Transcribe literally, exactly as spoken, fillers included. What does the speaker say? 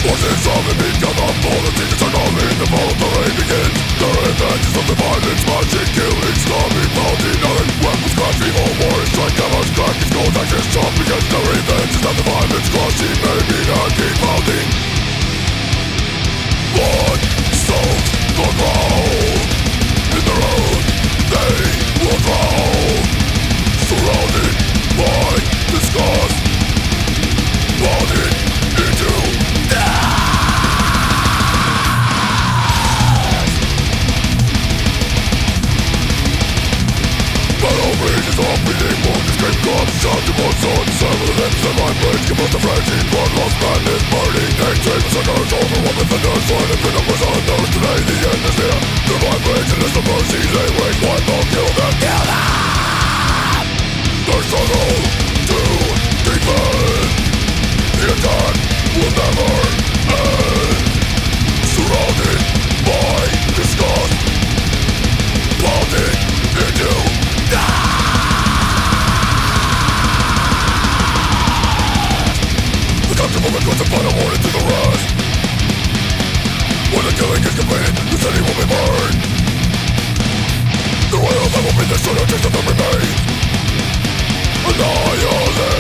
Forces of the become the politics are calling. The voluntary begins. The revenges of the violence, marching, killing, starving, pounding, nothing. Weapons crash, evil war, strike, hammers, crack, it's cold, actions, chop, because the revenge is not the violence, crushing, making, and keep pounding. Blood soaks the ground. In the road, they will drown. Surrounded by disgust, pounded into battle rages on bleeding wounds, escape cops, shot to both swords, sever the limbs of my brains, convert the frenzy, blood lost madness, burning, hatred, massacres, overwhelmed with vendors, for the freedom was unknown. Today the end is near, survive rage and the mercy they wait, one more kill them, kill them! Their struggle to defend, the attack will never end. Surrounded by disgust, pounded into the captive moment goes to find a warning to the rest. When the killing is completed, the city will be burned. The royal that will be the shorter taste of the remains. Annihilate.